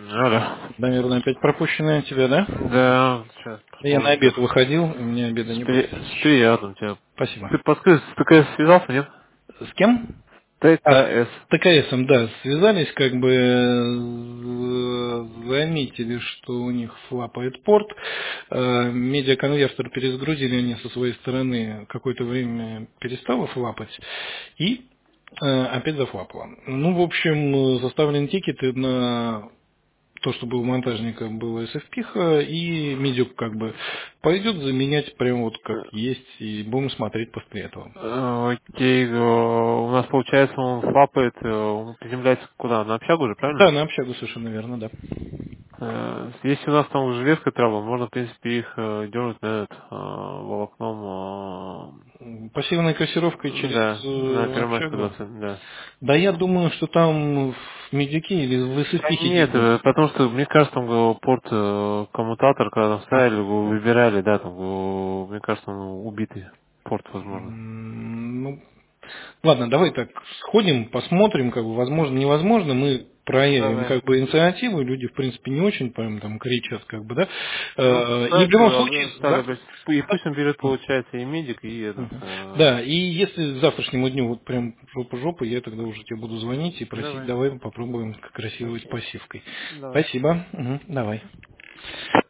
Алло. Наверное, опять пропущенная тебя, да? Да, сейчас Я на обед посмотрим. выходил, у меня обеда не было. С приятным тебя. Спасибо. Ты подскажи, с ТКС связался, нет? С кем? А, с ТКС. ТКСом, да, связались, как бы заметили, что у них флапает порт. Медиаконвертер перезагрузили они со своей стороны, какое-то время перестало флапать и опять зафлапало. Ну, в общем, составлены тикеты на то, что был у монтажника, было SFP, и медиок как бы пойдет заменять прямо вот как есть, и будем смотреть после этого. Окей, у нас получается он флапает, он приземляется куда? На общагу же, правильно? Да, на общагу совершенно верно, да. Если у нас там железка трава, можно, в принципе, их дернуть на этот волокном. Пассивной кассировкой через Да, на Первомайскую общагу. 20, да. Да я думаю, что там в медике или в Да SFP нет, делают. потому что, мне кажется, там порт коммутатор, когда там А, ставили, выбирали, да, там, мне кажется, он убитый порт, возможно. ну, ладно, давай так сходим, посмотрим, как бы возможно, невозможно, мы проявим Давай. как бы инициативу, люди в принципе не очень прям там кричат, как бы, да. Ну, И в ставь, любом случае, стали, и пусть он берет, получается, и медик, и этот. Мгм. Да, и если к завтрашнему дню вот прям жопа-жопа, я тогда уже тебе буду звонить и просить, Давай. давай попробуем красивой Окей. пассивкой. Давай. Спасибо. Мгм. Давай.